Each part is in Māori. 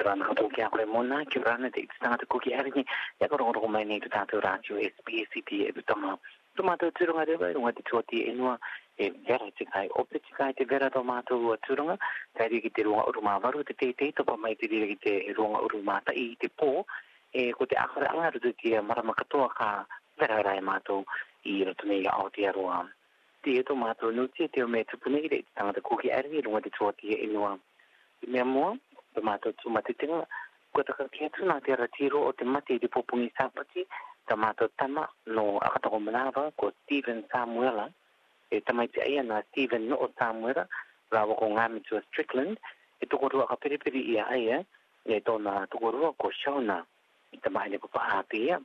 rana to kia koe mona ki rana te tangata kuki aringi ya ko rongo mai nei tātou radio SPCT e tama tomato turunga rewa runga te tuati enua e vera te kai ope te kai te vera tomato ua turunga kai ki te runga uruma waru te te topa mai te riri ki te runga uruma ta i te pō e ko te akara anga rutu tia marama katoa ka vera rai mātou i roto nei a Aotearoa te tomato nuti te o me tupune i te tangata kuki aringi runga te tuati enua mea mua tomato tumatitenga ko taka kia tuna te ratiro o te mate di popungi sapati tomato tama no akatako manawa ko Stephen Samuela e tamai te aia na Stephen no o Samuela rawa ko ngami tua Strickland e tukorua ka periperi ia aia e tona tukorua ko Shona i tamai ne papa apia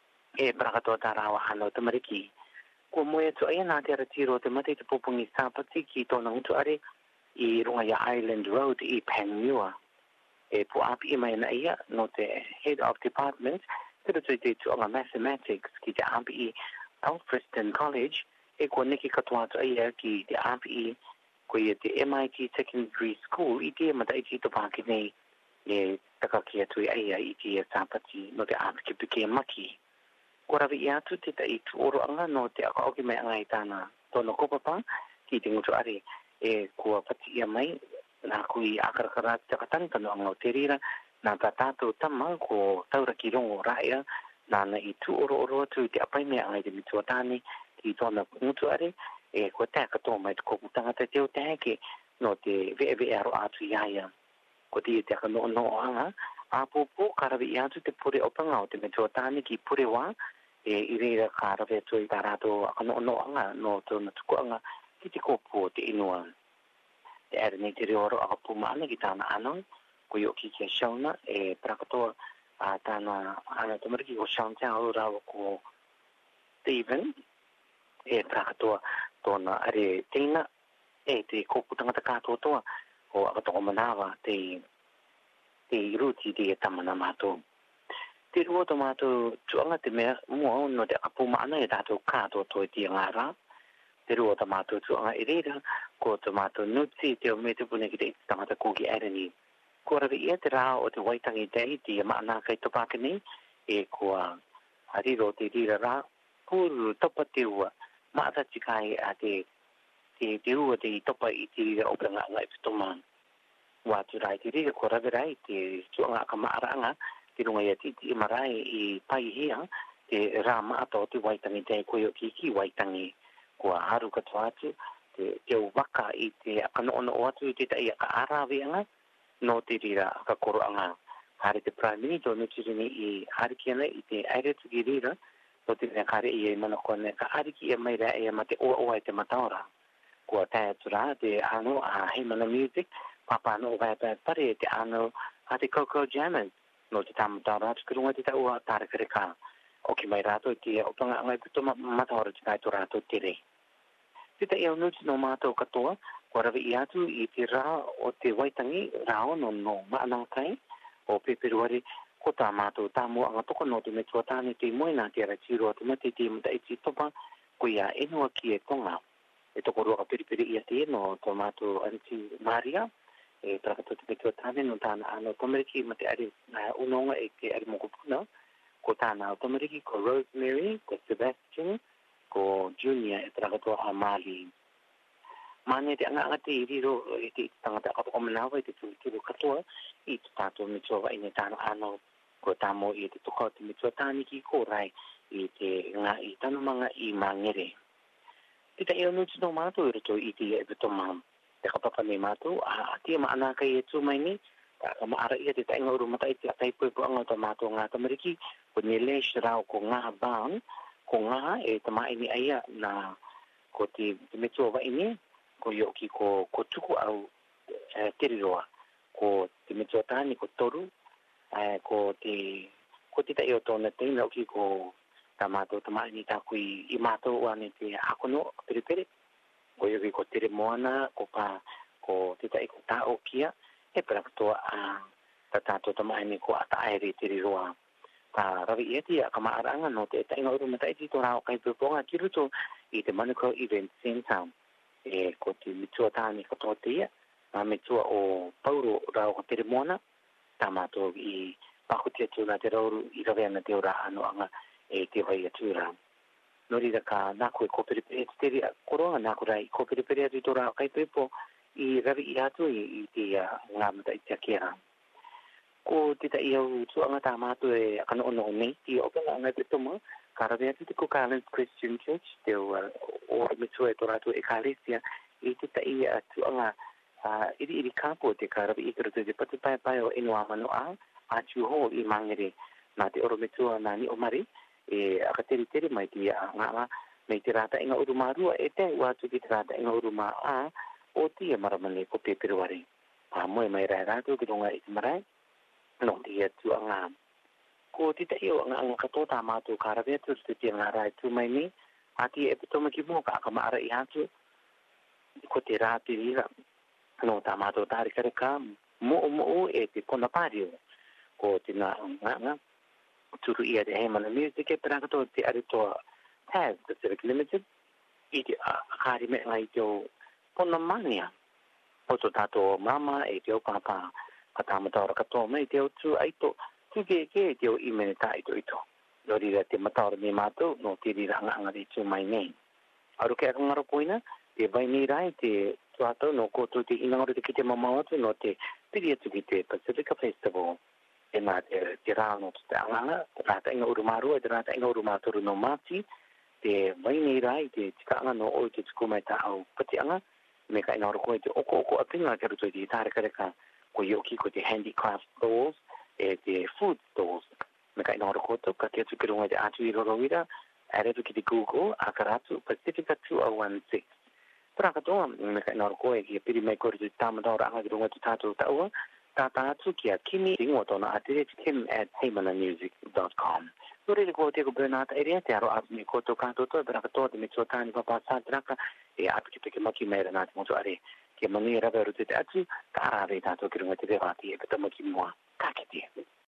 e prakatoa ta rawa hano tamariki ko moe tu aia na te ratiro o te mate di popungi sapati ki tona utu are i runga ya Island Road i Panmure e po api mai na ia no te head of department te te tuanga mathematics ki te api i Alfriston College e ko neki katoa to ia ki te api ko i te MIT Secondary School i te mata i to paki nei e taka ki atu ia i te sapati no te api ki pike maki ko rawi i atu te i tuoro anga no te akaoki mai anga i tāna tono kopapa ki te ngutu are e kua pati ia mai na kui akarakara te katanta no anga o te rira na tātou tama ko taura ki rongo raia na na i tu oro atu te apai mea anga i te mituatani ki tona ngutu are e kua te katoa mai te koku tangata te o te heke no te vee aro atu iaia ko te aka no anga a popo karawi i atu te pure opanga o te mituatani ki pure wā e i reira karawi atu i tarato aka no anga no tona tuku anga ki te kopu o te inua te ere nei te reoro a pumana ki tāna anong, ko i oki kia Shona, e prakatoa a tāna ana tamariki ko Shanta au rawa ko Stephen, e prakatoa tōna are teina, e te kopu tangata kātoa toa, o akatoko manawa te iruti te tamana mātou. Te rua to mātou tuanga te mea mua no te apumana e tātou kātoa toa te ngārā, te rua ta mātou tuanga i reira, ko ta mātou nuti te o me te pune ki te tangata kōki arani. Ko rawi ia te rā o te Waitangi Day, te maana kai topake nei, e kua hariro te rira rā, pūru topa te ua, maata tikai a te ua te topa i te rira o pranga anga i pitoma. Wātu rai te rira, ko rawi rai te tuanga ka maaranga, te runga ia titi i marai i pai hia, te rā maata o te Waitangi Day, ko i o ki Waitangi. Kua haru katoa atu, te waka i te akanoona o atu i te tai aka arawe anga, no te rira aka koro anga. Hare te Prime Minister no tirini i hariki ana i te airetu ki rira, no te rina kare i e mana kone ka hariki i mai rea e ma te oa i te mataora. Kua tai atu rā, te ano a Heimana Music, papa ano o vai pare te ano a te Coco Jammers, no te tamataora atu kirunga te ta ua tārakareka. O ki mai rātou te opanga angai puto mataora te kai to rātou te rei. Tita i au nuti no mātou katoa, kua rawi i atu i te rā o te Waitangi rāo no maanangkai o peperuari ko tā mātou tā mua anga toko no te metuatani te moina te aratiro o te mate te mata iti topa ko ia enua ki e tonga. E toko roa periperi ia te no tō mātou anti Maria, e prakato te metuatani no tāna ano tamariki mate ari unonga e te ari mokopuna, ko tāna o tamariki ko Rosemary, ko Sebastian, ko Junior e prakatoa a Mali. Mane te anga te i riro i te tangata kapoko manawa i te tūturu katoa i te tātou mitoa ine tāna ano ko tāmo i te toka o te mitoa tāni ki kōrai i te ngā i tanumanga i mangere. Tita i anu tino mātou i rito i te e beto mam. Te kapapa nei mātou, a tia maanaka i e tūmai ni, ka maara ia te tainga uru mata i te atai puepo anga ta mātou ngā tamariki, ko Nilesh rao ko ngā baan, ko ngā e tamaini aia na ko te metoa waini, ko yoki ko tuku au teriroa, ko te metoa tāni, ko toru, ko te tai o tōna teina oki ko tā mātou tamaini tā kui i mātou ane te hakono peripere, ko yoki ko tere moana, ko te tai ko tā o kia, e prakatoa a tātou tamaini ko ata aere teriroa. Ka rawi ia te ka maaranga no te tainga uru mata iti tō rao kai puponga ki ruto i te Manukau Event Centre. E ko te mitua tāni katoa te ia, a mitua o Pauro rao ka tere moana, tamato I pakutia tuna te rauru I rawena te ora ano anga e te vai atura. Nori raka nako e koperipere te teri koronga nako rai koperipere atu tora kai pepo I ravi I atu I te ngamata I te akera. Ko te tai au tuanga tamato e akano ono nei ti opena ngai te toma karawe atu te Cook-Islands Christian Church te o mitua e tora atu e Kalesia I te tai tuanga iri kapo te karawe I karo te patu pai o inu amano a tu ho I mangere na te oro mitua na ni o mari e akateri mai ti nga mai te rata inga urumarua e te watu ki te rata inga uruma o ti maramane ko peperuare moe mai rai rato ki ronga I te marai no te tu anga ko te te io anga kato tamato karawe atu te te nga rai tu mai ni ati e pitoma ki mo ka maara I atu ko te rati rira no tamato tari kareka mo e te kona pario ko te nga turu ia te Heimana Music e perakato te aritoa Taz Pacific Limited I te akari me ngai te o pona mania o to tato mama e te o papa katamataora katoa mai te o tu aito tu ke te o imene ta ito lori ra te mataora me mato no te rira anga de tu mai nei aru ke ngaro poina te vai ni rai te tuato no koto te inangore te kite mama atu no te piri atu ki te Pacifica Festival e nā te rāno te anganga, te rāta inga urumarua, te rāta inga urumaturu no Māti, te waini rai, te tikaanga no oi te tuku mai tā au patianga, me ka ina oro koe te oko apinga ke ruto I te tāre kareka ko yoki ko te handicraft stores, e te food stores, me ka ina oro koe ka te atu ki runga te atu I Rorowira, aretu ki te Google, akaratu Pacifica 2016. Pra katoa, me ka ina oro koe ki piri mai kore te tāmataora anga ki runga te tātou taua, Tātātu kia kimi ringo tona a te kim@heimanamusic.com. Nore ko te ko Bernata area te aro atu me koto kātoto e beraka tō te me tō tāni papa sātraka e atu ki peke maki meira nā te moto are. Kia mangi rawe aru te atu, ka arare tātou ki runga te rewati e pita maki mua. Ka kite.